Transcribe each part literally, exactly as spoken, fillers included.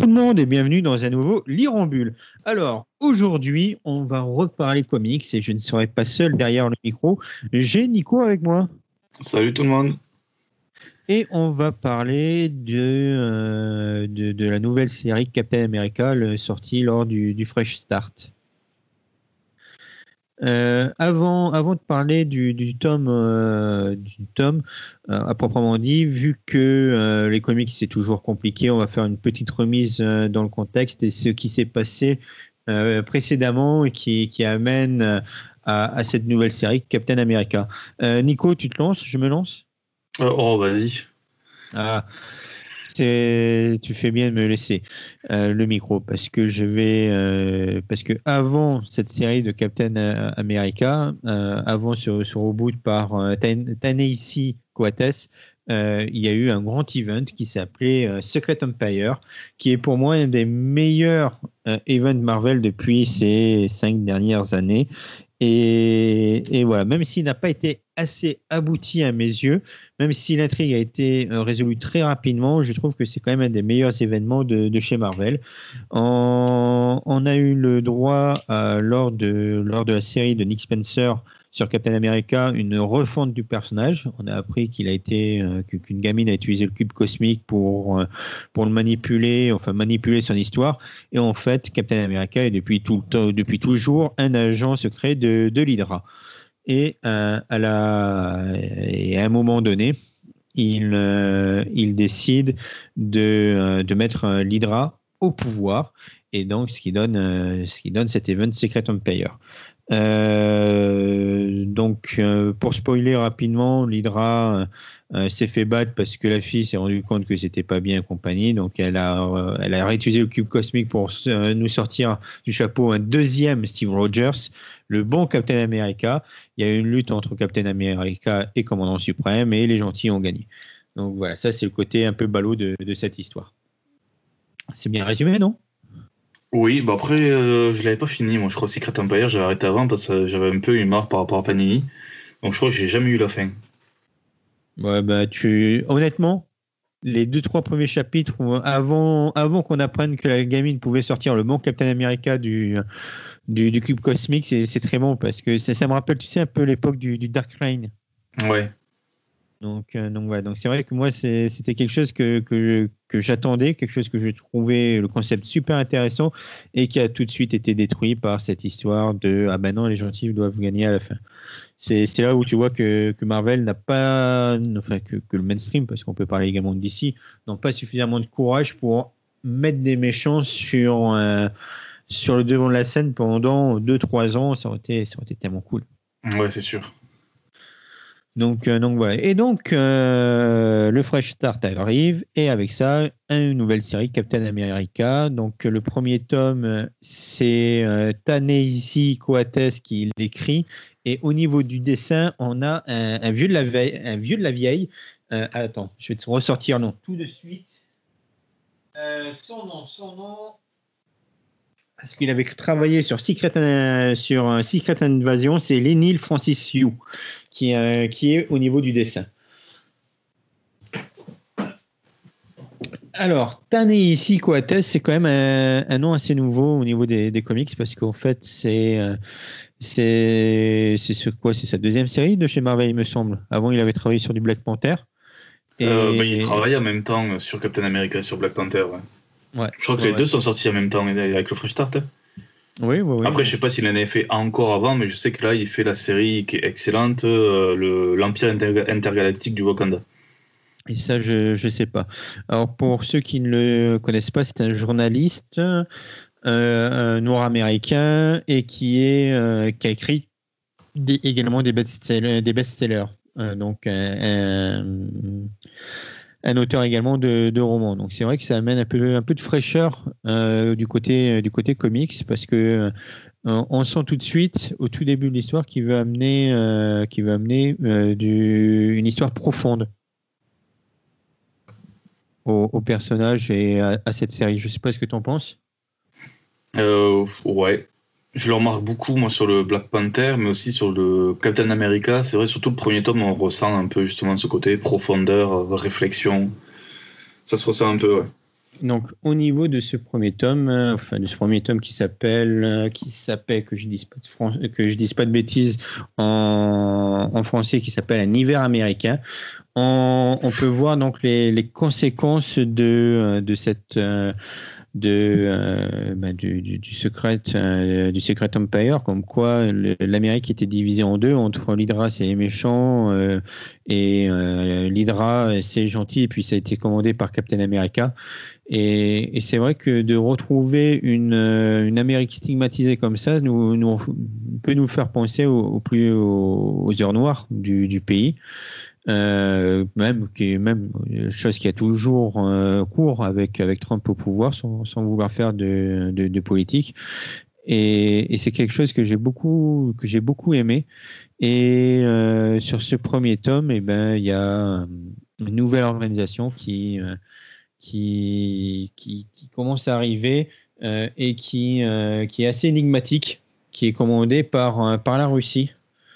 le monde et bienvenue dans un nouveau Lire en Bulle. Alors, aujourd'hui, on va reparler comics et je ne serai pas seul derrière le micro. J'ai Nico avec moi. Salut tout le monde. Et on va parler de, euh, de, de la nouvelle série Captain America le, sortie lors du, du Fresh Start. Euh, avant, avant de parler du, du tome, euh, du tome euh, à proprement dit, vu que euh, les comics c'est toujours compliqué, on va faire une petite remise euh, dans le contexte et ce qui s'est passé euh, précédemment et qui, qui amène euh, à, à cette nouvelle série Captain America. Euh, Nico, tu te lances? Je me lance? Euh, oh, vas-y. Ah. C'est, tu fais bien de me laisser euh, le micro parce que je vais euh, parce que avant cette série de Captain America, euh, avant ce, ce reboot par euh, Ta-Nehisi Coates, euh, il y a eu un grand event qui s'appelait euh, Secret Empire, qui est pour moi un des meilleurs euh, events Marvel depuis ces cinq dernières années. Et, et voilà, même s'il n'a pas été assez abouti à mes yeux, même si l'intrigue a été euh, résolue très rapidement, je trouve que c'est quand même un des meilleurs événements de, de chez Marvel. On, on a eu le droit, euh, lors, de, lors de la série de Nick Spencer sur Captain America, une refonte du personnage. On a appris qu'il a été, euh, qu'une gamine a utilisé le cube cosmique pour, euh, pour le manipuler, enfin manipuler son histoire. Et en fait, Captain America est depuis, tout le temps, depuis toujours un agent secret de, de l'Hydra. Et, euh, à la, et à un moment donné, il, euh, il décide de, euh, de mettre euh, l'Hydra au pouvoir, et donc ce qui donne, euh, ce qui donne cet event Secret Empire. Euh, donc, euh, pour spoiler rapidement, l'Hydra euh, s'est fait battre parce que la fille s'est rendue compte que c'était pas bien et compagnie. Donc, elle a, euh, elle a réutilisé le cube cosmique pour euh, nous sortir du chapeau un deuxième Steve Rogers, le bon Captain America. Il y a eu une lutte entre Captain America et Commandant Suprême et les gentils ont gagné. Donc voilà, ça c'est le côté un peu ballot de, de cette histoire. C'est bien résumé, non? Oui, bah après, euh, je l'avais pas fini. Moi, je crois que Secret Empire, j'avais arrêté avant parce que j'avais un peu eu marre par rapport à Panini. Donc, je crois que j'ai jamais eu la fin. Ouais, bah, tu... Honnêtement, les deux, trois premiers chapitres, où, avant, avant qu'on apprenne que la gamine pouvait sortir le bon Captain America du, du, du cube cosmique, c'est, c'est très bon parce que ça, ça me rappelle, tu sais, un peu l'époque du, du Dark Reign. Ouais. Donc, euh, donc, ouais, donc c'est vrai que moi, c'est, c'était quelque chose que, que, que j'attendais, quelque chose que je trouvais le concept super intéressant et qui a tout de suite été détruit par cette histoire de ah ben non, les gentils doivent gagner à la fin. C'est, c'est là où tu vois que, que Marvel n'a pas, enfin que, que le mainstream, parce qu'on peut parler également de D C, n'ont pas suffisamment de courage pour mettre des méchants sur, euh, sur le devant de la scène pendant deux trois ans. Ça aurait été, ça aurait été tellement cool. Ouais, c'est sûr. Donc, euh, donc voilà. Et donc, euh, le Fresh Start arrive, et avec ça, une nouvelle série, Captain America. Donc, le premier tome, c'est euh, Ta-Nehisi Coates qui l'écrit. Et au niveau du dessin, on a un, un vieux de la vieille. Un vieux de la vieille. Euh, attends, je vais te ressortir non tout de suite. Euh, son nom, son nom. Parce qu'il avait travaillé sur Secret, euh, sur Secret Invasion, c'est Lenil Francis Yu qui, euh, qui est au niveau du dessin. Alors, Ta-Nehisi Coates, c'est quand même un, un nom assez nouveau au niveau des, des comics parce qu'en fait, c'est euh, c'est c'est sur quoi? C'est sa deuxième série de chez Marvel, il me semble. Avant, il avait travaillé sur du Black Panther. Euh, bah, il Et travaille en même temps sur Captain America et sur Black Panther. Ouais. ouais, Je crois que ouais, les ouais. deux sont sortis en même temps avec le Fresh Start. Hein. Oui, oui, oui. Après, je sais pas s'il en avait fait encore avant, mais je sais que là, il fait la série qui est excellente, euh, le, l'Empire interga- intergalactique du Wakanda. Et ça, je ne sais pas. Alors, pour ceux qui ne le connaissent pas, c'est un journaliste euh, un noir américain et qui, est, euh, qui a écrit des, également des best-sellers. Des best-sellers. Euh, donc, un, un, un auteur également de, de romans. Donc, c'est vrai que ça amène un peu, un peu de fraîcheur euh, du, côté, du côté comics parce que euh, on sent tout de suite, au tout début de l'histoire, qu'il veut amener, euh, qu'il veut amener euh, du, une histoire profonde au, au personnage et à, à cette série. Je ne sais pas ce que tu en penses. Euh, ouais. Je le remarque beaucoup, moi, sur le Black Panther, mais aussi sur le Captain America. C'est vrai, surtout le premier tome, on ressent un peu justement ce côté profondeur, euh, réflexion. Ça se ressent un peu, ouais. Donc, au niveau de ce premier tome, euh, enfin de ce premier tome qui s'appelle, euh, qui s'appelle que je dise pas de Fran- que je dise pas de bêtises en, en français, qui s'appelle Un hiver américain, on, on peut voir donc les, les conséquences de euh, de cette euh, de euh, bah, du, du, du Secret euh, du Secret Empire, comme quoi le- l'Amérique était divisée en deux entre l'Hydra c'est les méchants euh, et euh, l'Hydra c'est les gentils, et puis ça a été commandé par Captain America. Et, et c'est vrai que de retrouver une, euh, une Amérique stigmatisée comme ça nous, nous, peut nous faire penser au, au plus aux, aux heures noires du, du pays. Euh, même qui est même euh, chose qui a toujours euh, cours avec avec Trump au pouvoir, sans, sans vouloir faire de, de, de politique. Et, et c'est quelque chose que j'ai beaucoup que j'ai beaucoup aimé. Et euh, sur ce premier tome, eh ben il y a une nouvelle organisation qui euh, qui, qui, qui commence à arriver euh, et qui, euh, qui est assez énigmatique, qui est commandée par, euh, par la Russie.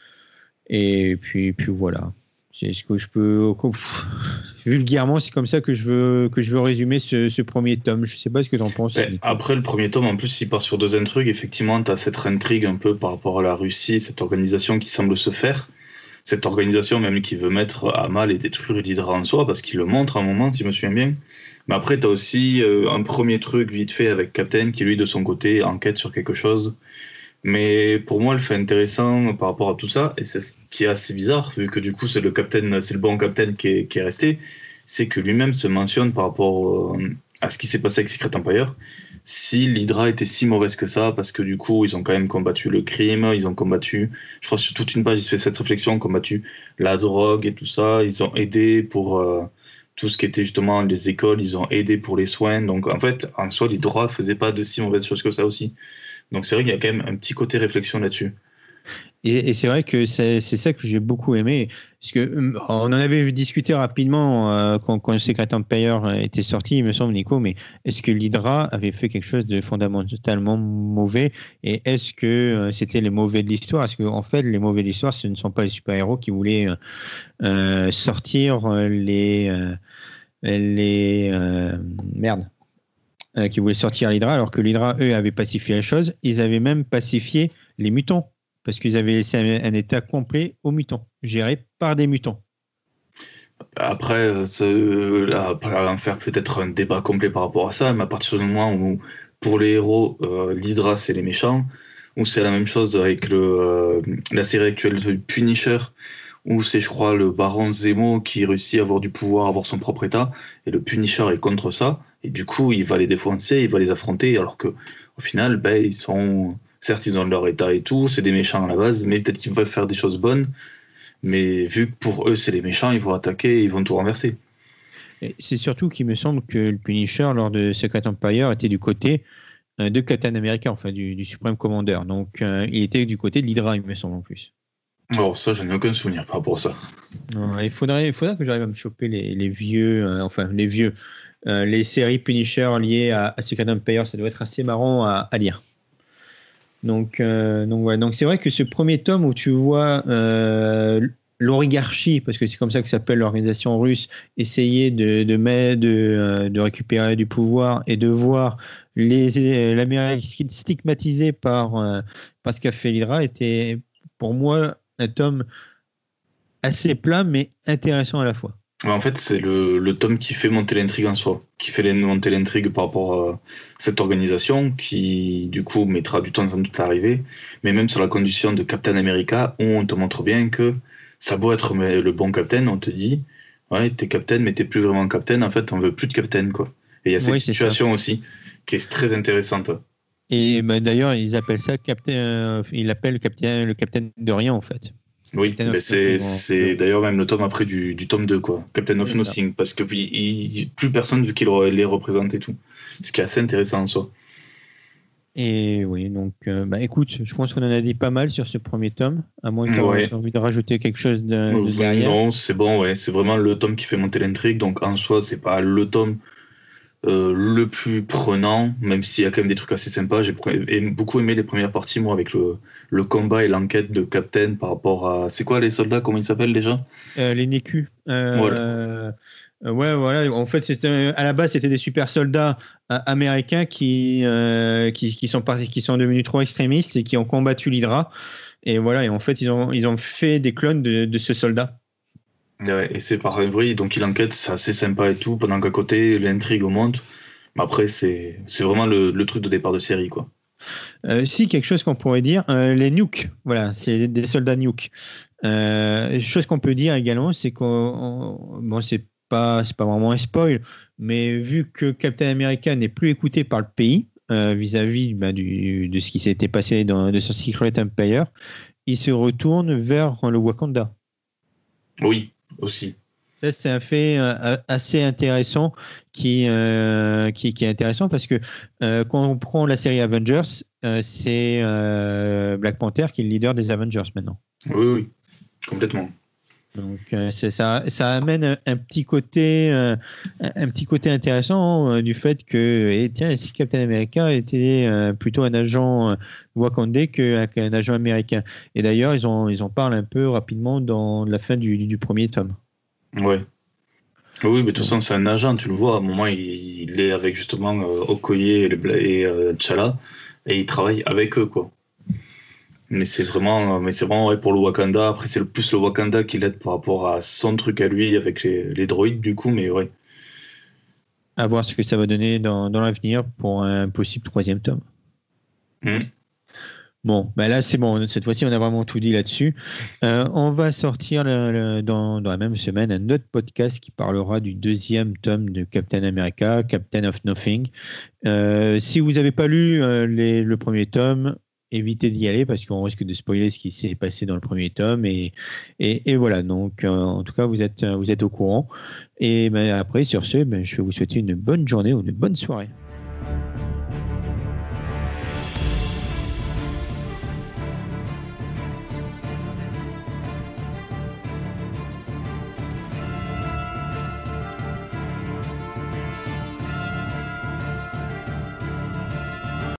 Et puis, puis voilà. C'est ce que je peux. Pff, vulgairement, c'est comme ça que je veux, que je veux résumer ce, ce premier tome. Je sais pas ce que tu en penses, Ouais, Nico. après, le premier tome, en plus, il part sur deux intrigues. Effectivement, tu as cette intrigue un peu par rapport à la Russie, cette organisation qui semble se faire. Cette organisation même qui veut mettre à mal et détruire l'Hydra en soi, parce qu'il le montre à un moment, si je me souviens bien. Mais après, tu as aussi euh, un premier truc vite fait avec Captain qui, lui, de son côté, enquête sur quelque chose. Mais pour moi, le fait intéressant par rapport à tout ça, et c'est ce qui est assez bizarre, vu que du coup, c'est le Captain, c'est le bon Captain qui est, qui est resté, c'est que lui-même se mentionne par rapport euh, à ce qui s'est passé avec Secret Empire, si l'Hydra était si mauvaise que ça, parce que du coup, ils ont quand même combattu le crime, ils ont combattu, je crois sur toute une page, il se fait cette réflexion, combattu la drogue et tout ça, ils ont aidé pour euh, tout ce qui était justement les écoles, ils ont aidé pour les soins, donc en fait, en soi, l'Hydra faisait pas de si mauvaises choses que ça aussi. Donc c'est vrai qu'il y a quand même un petit côté réflexion là-dessus. Et, et c'est vrai que c'est c'est ça que j'ai beaucoup aimé, parce que hum, on en avait discuté rapidement euh, quand, quand Secret Empire était sorti, il me semble, Nico, mais est-ce que l'Hydra avait fait quelque chose de fondamentalement mauvais, et est-ce que euh, c'était les mauvais de l'histoire? Parce qu'en en fait, les mauvais de l'histoire, ce ne sont pas les super-héros qui voulaient euh, euh, sortir euh, les euh, les euh, merde, euh, qui voulaient sortir l'Hydra, alors que l'Hydra, eux, avaient pacifié la chose. Ils avaient même pacifié les mutants, parce qu'ils avaient laissé un, un état complet aux mutants, géré par des mutants. Après, euh, ça, euh, là, après en faire peut-être un débat complet par rapport à ça, mais à partir du moment où pour les héros, euh, l'Hydra c'est les méchants, ou c'est la même chose avec le, euh, la série actuelle de Punisher, où c'est je crois le baron Zemo qui réussit à avoir du pouvoir, à avoir son propre état, et le Punisher est contre ça, et du coup il va les défoncer, il va les affronter, alors que au final, ben, ils sont, certes ils ont leur état et tout, c'est des méchants à la base, mais peut-être qu'ils peuvent faire des choses bonnes. Mais vu que pour eux, c'est les méchants, ils vont attaquer, ils vont tout renverser. Et c'est surtout qu'il me semble que le Punisher, lors de Secret Empire, était du côté euh, de Captain America, enfin du, du Supreme Commander. Donc euh, il était du côté de l'Hydra, il me semble en plus. Alors ça, je n'ai aucun souvenir par rapport à ça. Ouais, il faudrait, il faudrait que j'arrive à me choper les, les vieux, euh, enfin les vieux, euh, les séries Punisher liées à, à Secret Empire. Ça doit être assez marrant à, à lire. Donc, euh, donc, ouais. Donc c'est vrai que ce premier tome où tu vois euh, l'oligarchie, parce que c'est comme ça que s'appelle l'organisation russe, essayer de, de, mettre- de, euh, de récupérer du pouvoir et de voir les, l'Amérique stigmatisée par, euh, par ce qu'a fait l'Hydra, était pour moi un tome assez plat mais intéressant à la fois. Mais en fait, c'est le, le tome qui fait monter l'intrigue en soi, qui fait monter l'intrigue par rapport à cette organisation, qui du coup mettra du temps sans doute à arriver, mais même sur la condition de Captain America, où on te montre bien que ça a beau être mais, le bon Captain, on te dit, ouais, t'es Captain, mais t'es plus vraiment Captain, en fait, on veut plus de Captain, quoi. Et il y a cette Oui, c'est ça. situation aussi, qui est très intéressante. Et ben, d'ailleurs, ils appellent ça Captain, euh, ils l'appellent Captain, le Capitaine de rien en fait. Oui, Captain mais of c'est Nothing en c'est gros. d'ailleurs même le tome après du, du tome deux quoi. Captain of C'est ça. Nothing, parce que puis, il- plus personne vu qu'il re- les représente et tout. Ce qui est assez intéressant en soi. Et oui, donc, euh, bah, écoute, je pense qu'on en a dit pas mal sur ce premier tome, à moins que tu aies Ouais. envie de rajouter quelque chose de, de Euh, derrière. Non, c'est bon, ouais. C'est vraiment le tome qui fait monter l'intrigue. Donc en soi, c'est pas le tome euh, le plus prenant, même s'il y a quand même des trucs assez sympas. J'ai pre- aim- beaucoup aimé les premières parties, moi, avec le, le combat et l'enquête de Captain par rapport à. C'est quoi les soldats? Comment ils s'appellent déjà? Euh, les N E C U, Voilà. euh, Euh, ouais, voilà. En fait, c'était, à la base, c'était des super soldats euh, américains qui, euh, qui, qui, sont partis, qui sont devenus trop extrémistes et qui ont combattu l'Hydra. Et voilà, et en fait, ils ont, ils ont fait des clones de, de ce soldat. Ouais, et c'est pareil, vrai, donc il enquête, c'est assez sympa et tout, pendant qu'à côté, l'intrigue monte. Mais après, c'est c'est vraiment le, le truc de départ de série, quoi. Euh, si, quelque chose qu'on pourrait dire, euh, les nukes, voilà, c'est des soldats nukes. Euh, chose qu'on peut dire également, c'est qu'on, bon, c'est pas, c'est pas vraiment un spoil, mais vu que Captain America n'est plus écouté par le pays euh, vis-à-vis bah, du, de ce qui s'était passé dans de son Secret Empire, il se retourne vers le Wakanda. Oui, aussi. Ça, c'est un fait euh, assez intéressant qui, euh, qui, qui est intéressant parce que euh, quand on prend la série Avengers, euh, c'est euh, Black Panther qui est le leader des Avengers maintenant. Oui, oui, complètement. Donc euh, c'est- ça, ça amène un, un petit côté, euh, un, un petit côté intéressant euh, du fait que, et tiens, si Captain America était euh, plutôt un agent euh, wakandais qu'un qu'un agent américain. Et d'ailleurs, ils en, ils en parlent un peu rapidement dans la fin du, du premier tome. Ouais. Oui, mais de toute Donc, façon, c'est un agent, tu le vois, à un moment, il, il est avec justement euh, Okoye et, les Bla- et euh, T'Challa, et il travaille avec eux, quoi. Mais c'est vraiment, euh, mais c'est vraiment ouais, pour le Wakanda. Après, c'est le plus le Wakanda qui l'aide par rapport à son truc à lui avec les, les droïdes, du coup, mais ouais. à voir ce que ça va donner dans, dans l'avenir pour un possible troisième tome. Hmm. Bon, ben là c'est bon, cette fois-ci on a vraiment tout dit là-dessus. Euh, on va sortir le- le- dans, dans la même semaine un autre podcast qui parlera du deuxième tome de Captain America, Captain of Nothing. Euh, si vous n'avez pas lu euh, les- le premier tome, évitez d'y aller parce qu'on risque de spoiler ce qui s'est passé dans le premier tome. Et, et, et voilà, donc euh, en tout cas vous êtes, vous êtes au courant. Et ben, après, sur ce, ben, je vais vous souhaiter une bonne journée ou une bonne soirée.